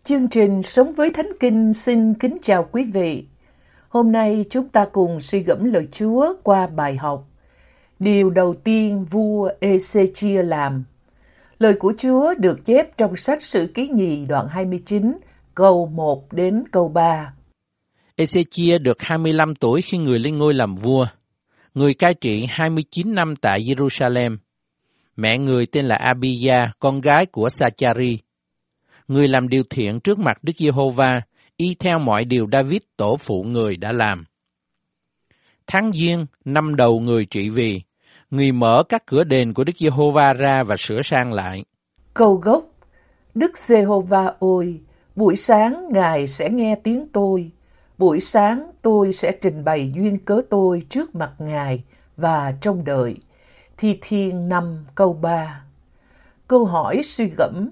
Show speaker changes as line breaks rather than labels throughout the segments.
Chương trình Sống với Thánh Kinh xin kính chào quý vị. Hôm nay chúng ta cùng suy gẫm lời Chúa qua bài học Điều đầu tiên vua Ê-xê-chia làm. Lời của Chúa được chép trong sách Sử Ký Nhì đoạn 29, câu 1 đến câu 3.
Ê-xê-chia được 25 tuổi khi người lên ngôi làm vua. Người cai trị 29 năm tại Jerusalem. Mẹ người tên là Abijah, con gái của Sa-cha-ri. Người làm điều thiện trước mặt Đức Giê-hô-va, y theo mọi điều David tổ phụ người đã làm. Tháng Giêng, năm đầu người trị vì, người mở các cửa đền của Đức Giê-hô-va ra và sửa sang lại.
Câu gốc: Đức Giê-hô-va ơi, buổi sáng Ngài sẽ nghe tiếng tôi. Buổi sáng tôi sẽ trình bày duyên cớ tôi trước mặt Ngài và trông đợi. Thi Thiên 5 câu 3. Câu hỏi suy gẫm: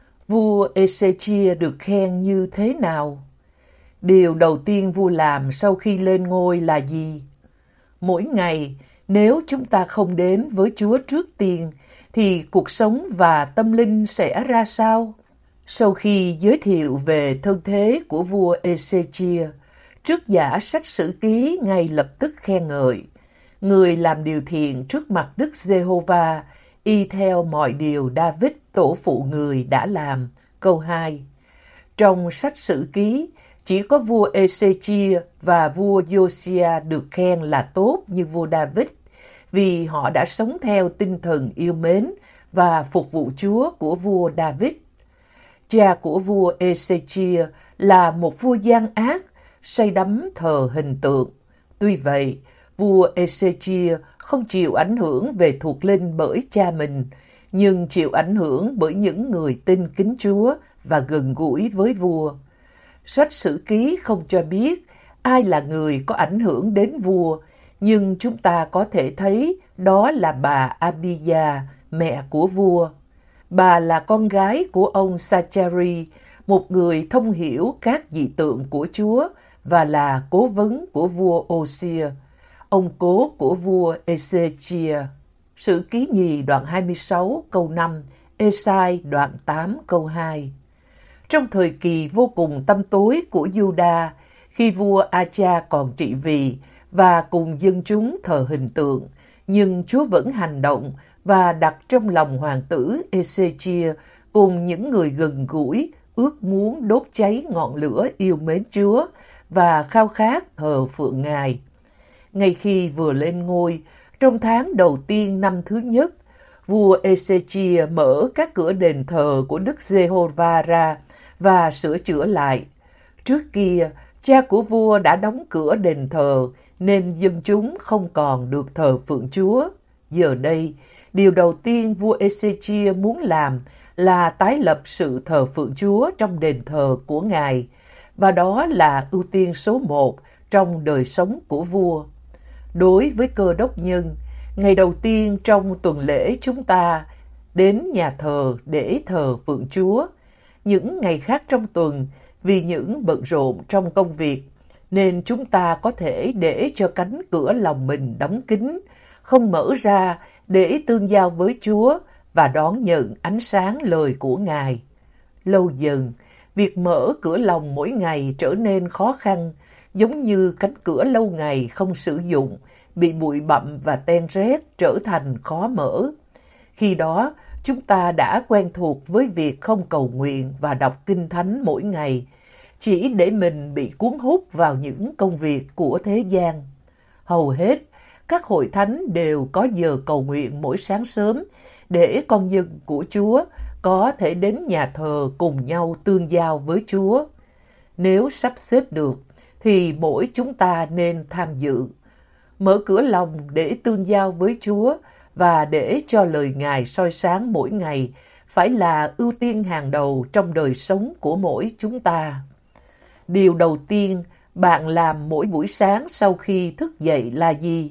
vua Ê-xê-chia được khen như thế nào? Điều đầu tiên vua làm sau khi lên ngôi là gì? Mỗi ngày, nếu chúng ta không đến với Chúa trước tiên, thì cuộc sống và tâm linh sẽ ra sao? Sau khi giới thiệu về thân thế của vua Ê-xê-chia, trước giả sách Sử Ký ngay lập tức khen ngợi: người làm điều thiện trước mặt Đức Giê-hô-va, y theo mọi điều David tổ phụ người đã làm. Câu 2. Trong sách Sử Ký, chỉ có vua Ê-xê-chia và vua Giô-si-a được khen là tốt như vua David, vì họ đã sống theo tinh thần yêu mến và phục vụ Chúa của vua David. Cha của vua Ê-xê-chia là một vua gian ác, say đắm thờ hình tượng. Tuy vậy, vua Ê-xê-chia không chịu ảnh hưởng về thuộc linh bởi cha mình, nhưng chịu ảnh hưởng bởi những người tin kính Chúa và gần gũi với vua. Sách Sử Ký không cho biết ai là người có ảnh hưởng đến vua, nhưng chúng ta có thể thấy đó là bà Abijah, mẹ của vua. Bà là con gái của ông Sa-cha-ri, một người thông hiểu các dị tượng của Chúa và là cố vấn của vua Ô-xia, ông cố của vua Ê-xê-chia. Sử Ký Nhì đoạn 26 câu 5, Ê-sai đoạn 8 câu 2. Trong thời kỳ vô cùng tăm tối của Giu-đa, khi vua A-cha còn trị vì và cùng dân chúng thờ hình tượng, nhưng Chúa vẫn hành động và đặt trong lòng hoàng tử Ê-xê-chia cùng những người gần gũi ước muốn đốt cháy ngọn lửa yêu mến Chúa và khao khát thờ phượng Ngài. Ngay khi vừa lên ngôi, trong tháng đầu tiên năm thứ nhất, vua Ê-xê-chia mở các cửa đền thờ của Đức Giê-hô-va ra và sửa chữa lại. Trước kia, cha của vua đã đóng cửa đền thờ nên dân chúng không còn được thờ phượng Chúa. Giờ đây, điều đầu tiên vua Ê-xê-chia muốn làm là tái lập sự thờ phượng Chúa trong đền thờ của Ngài, và đó là ưu tiên số 1 trong đời sống của vua. Đối với Cơ Đốc nhân, ngày đầu tiên trong tuần lễ chúng ta đến nhà thờ để thờ phượng Chúa. Những ngày khác trong tuần, vì những bận rộn trong công việc, nên chúng ta có thể để cho cánh cửa lòng mình đóng kín, không mở ra để tương giao với Chúa và đón nhận ánh sáng lời của Ngài. Lâu dần, việc mở cửa lòng mỗi ngày trở nên khó khăn, giống như cánh cửa lâu ngày không sử dụng, bị bụi bặm và ten rét trở thành khó mở. Khi đó, chúng ta đã quen thuộc với việc không cầu nguyện và đọc kinh thánh mỗi ngày, chỉ để mình bị cuốn hút vào những công việc của thế gian. Hầu hết, các hội thánh đều có giờ cầu nguyện mỗi sáng sớm để con dân của Chúa có thể đến nhà thờ cùng nhau tương giao với Chúa. Nếu sắp xếp được, thì mỗi chúng ta nên tham dự. Mở cửa lòng để tương giao với Chúa và để cho lời Ngài soi sáng mỗi ngày phải là ưu tiên hàng đầu trong đời sống của mỗi chúng ta. Điều đầu tiên bạn làm mỗi buổi sáng sau khi thức dậy là gì?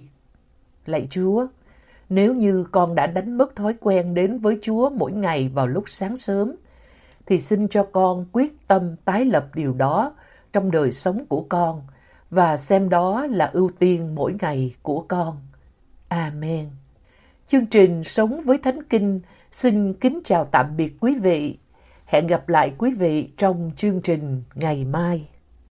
Lạy Chúa, nếu như con đã đánh mất thói quen đến với Chúa mỗi ngày vào lúc sáng sớm, thì xin cho con quyết tâm tái lập điều đó trong đời sống của con và xem đó là ưu tiên mỗi ngày của con. Amen. Chương trình Sống với Thánh Kinh xin kính chào tạm biệt quý vị. Hẹn gặp lại quý vị trong chương trình ngày mai.